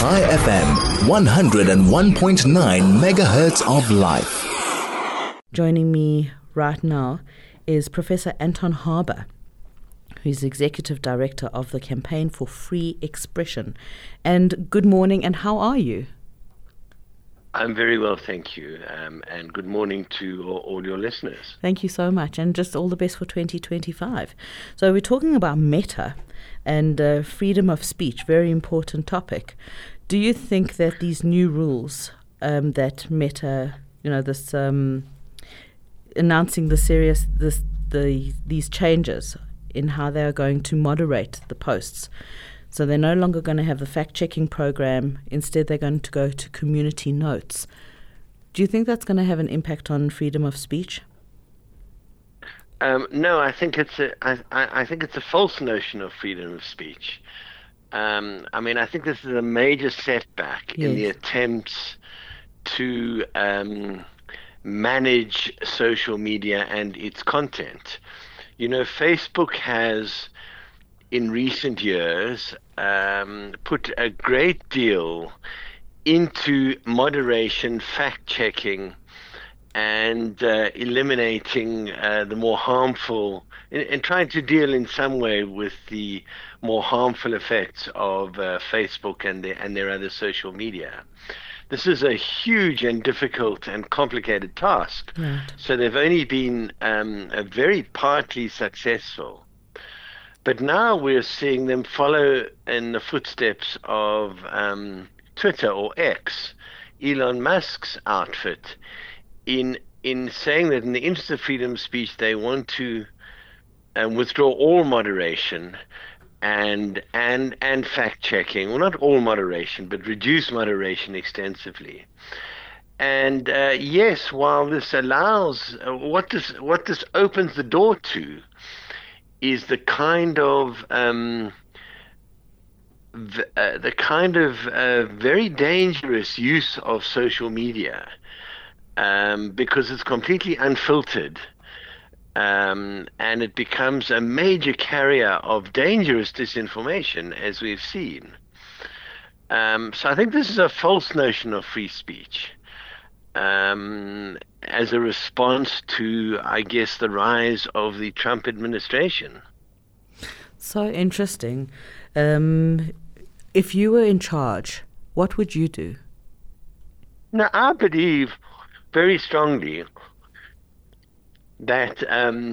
Chai FM, 101.9 megahertz of life. Joining me right now is Professor Anton Harber, who's Executive Director of the Campaign for Free Expression. And good morning, and how are you? I'm very well, thank you, and good morning to all your listeners. Thank you so much, and just all the best for 2025. So we're talking about Meta and freedom of speech, very important topic. Do you think that these new rules that Meta, this announcing these changes in how they are going to moderate the posts, so they're no longer going to have the fact-checking program. Instead, they're going to go to community notes. Do you think that's going to have an impact on freedom of speech? No, I think it's a false notion of freedom of speech. I think this is a major setback in the attempts to manage social media and its content. Facebook has, in recent years, put a great deal into moderation, fact-checking, and eliminating the more harmful, and trying to deal in some way with the more harmful effects of Facebook and their other social media. This is a huge and difficult and complicated task. Right. So they've only been very partly successful. But now we're seeing them follow in the footsteps of Twitter or X, Elon Musk's outfit, in saying that in the interest of freedom of speech, they want to withdraw all moderation and fact-checking. Well, not all moderation, but reduce moderation extensively. And yes, while this allows, what this opens the door to is the kind of very dangerous use of social media, because it's completely unfiltered, and it becomes a major carrier of dangerous disinformation, as we've seen. So I think this is a false notion of free speech, as a response to, I guess, the rise of the Trump administration. So interesting. If you were in charge, what would you do? Now, I believe very strongly that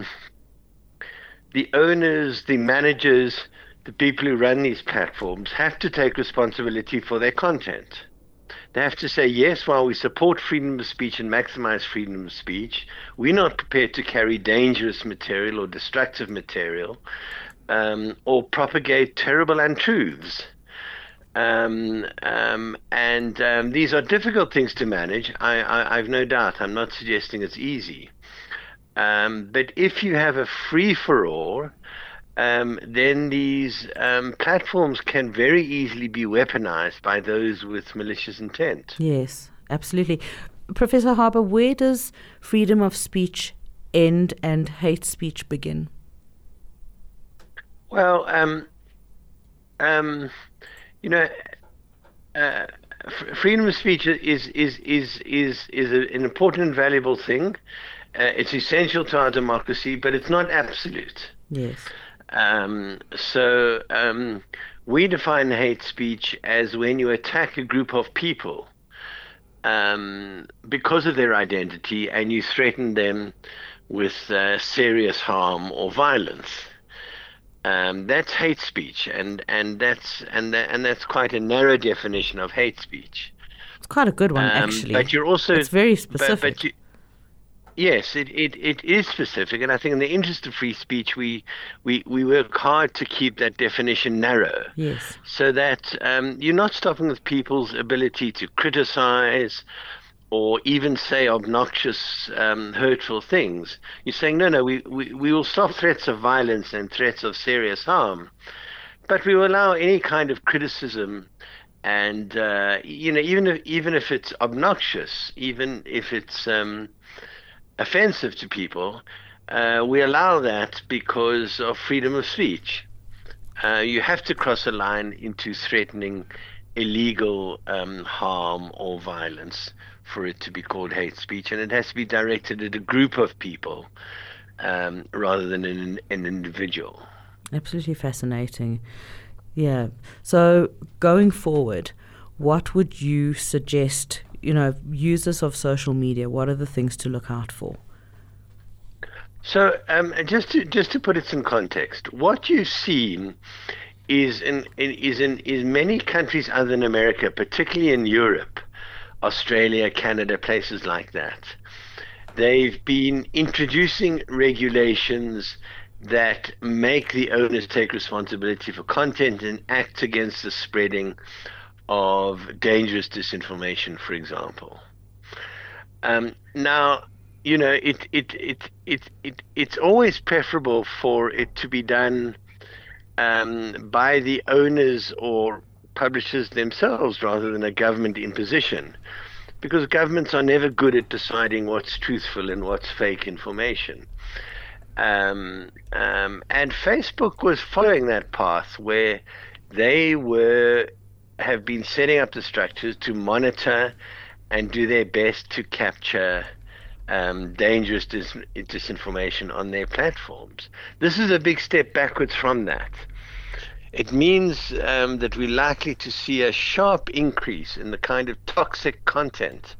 the owners, the managers, the people who run these platforms have to take responsibility for their content. They have to say, yes, while we support freedom of speech and maximize freedom of speech, we're not prepared to carry dangerous material or destructive material, or propagate terrible untruths. These are difficult things to manage. I've no doubt. I'm not suggesting it's easy. But if you have a free-for-all, then these platforms can very easily be weaponized by those with malicious intent. Yes, absolutely. Professor Harber, where does freedom of speech end and hate speech begin? Well, freedom of speech is an important and valuable thing. It's essential to our democracy, but it's not absolute. Yes. We define hate speech as when you attack a group of people because of their identity, and you threaten them with serious harm or violence. That's hate speech, and that's quite a narrow definition of hate speech. It's quite a good one, actually. But you're also, it's very specific. Yes, it is specific, and I think in the interest of free speech, we work hard to keep that definition narrow. Yes. So that you're not stopping with people's ability to criticize or even say obnoxious, hurtful things. You're saying, no, we will stop threats of violence and threats of serious harm, but we will allow any kind of criticism, and even if it's obnoxious, even if it's offensive to people, we allow that because of freedom of speech. You have to cross a line into threatening illegal harm or violence for it to be called hate speech, and it has to be directed at a group of people rather than an individual. Absolutely fascinating. Yeah. So going forward, what would you suggest, users of social media, what are the things to look out for? So just to put it in context, what you've seen is in many countries other than America, particularly in Europe, Australia, Canada, places like that, they've been introducing regulations that make the owners take responsibility for content and act against the spreading of dangerous disinformation, for example. Now, it's always preferable for it to be done by the owners or publishers themselves rather than a government imposition, because governments are never good at deciding what's truthful and what's fake information. And Facebook was following that path, where they have been setting up the structures to monitor and do their best to capture dangerous disinformation on their platforms. This is a big step backwards from that. It means that we're likely to see a sharp increase in the kind of toxic content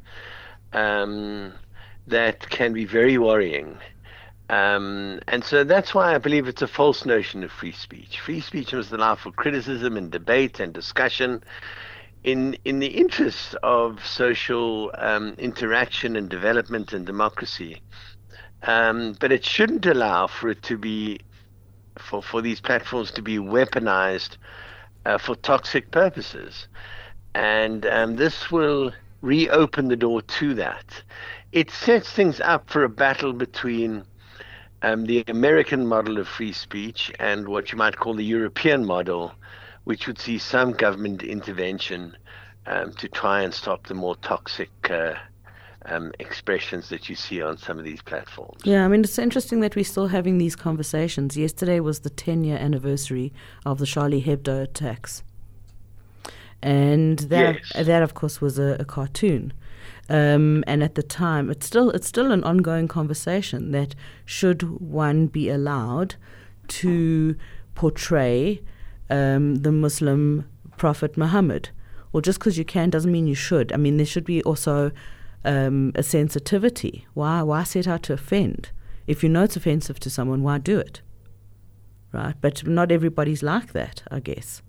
that can be very worrying. And so that's why I believe it's a false notion of free speech. Free speech must allow for criticism and debate and discussion in the interests of social interaction and development and democracy. But it shouldn't allow for it to be, for these platforms to be weaponized for toxic purposes. And this will reopen the door to that. It sets things up for a battle between the American model of free speech and what you might call the European model, which would see some government intervention to try and stop the more toxic expressions that you see on some of these platforms. Yeah, I mean, it's interesting that we're still having these conversations. Yesterday was the 10-year anniversary of the Charlie Hebdo attacks. And that, of course, was a cartoon. And at the time, it's still an ongoing conversation that should one be allowed to portray the Muslim Prophet Muhammad? Well, just because you can doesn't mean you should. I mean, there should be also a sensitivity. Why set out to offend? If you know it's offensive to someone, why do it? Right? But not everybody's like that, I guess.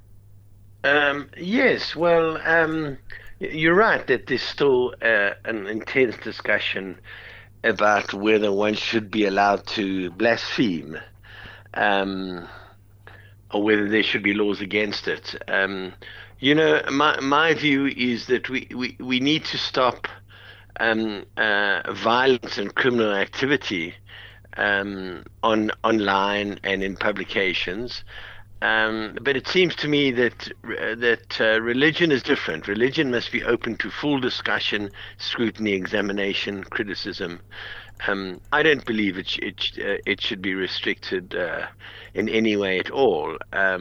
Yes, well, you're right that there's still an intense discussion about whether one should be allowed to blaspheme, or whether there should be laws against it. My view is that we need to stop violence and criminal activity online and in publications. But it seems to me that religion is different. Religion must be open to full discussion, scrutiny, examination, criticism. I don't believe it should be restricted in any way at all.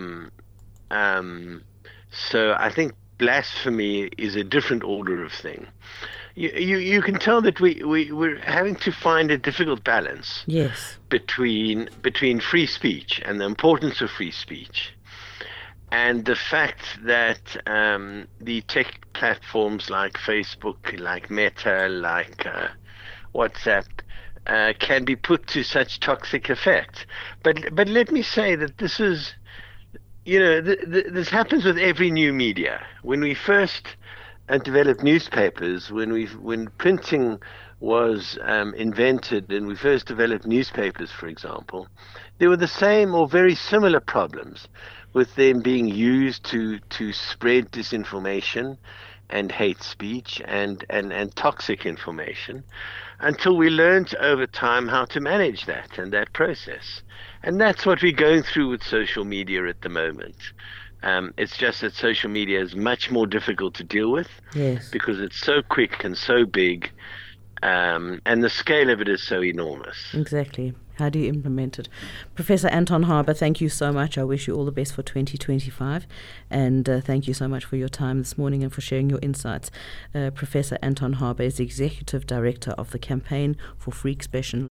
So I think blasphemy is a different order of thing. You can tell that we're having to find a difficult balance. Yes. Between free speech and the importance of free speech, and the fact that the tech platforms like Facebook, like Meta, like WhatsApp can be put to such toxic effect. But let me say that this is, this happens with every new media. When we first developed newspapers, when printing was invented and we first developed newspapers, for example, there were the same or very similar problems with them being used to spread disinformation and hate speech and toxic information, until we learned over time how to manage that and that process. And that's what we're going through with social media at the moment. It's just that social media is much more difficult to deal with. Yes. Because it's so quick and so big, and the scale of it is so enormous. Exactly. How do you implement it? Professor Anton Harber, thank you so much. I wish you all the best for 2025. And thank you so much for your time this morning and for sharing your insights. Professor Anton Harber is Executive Director of the Campaign for Free Expression.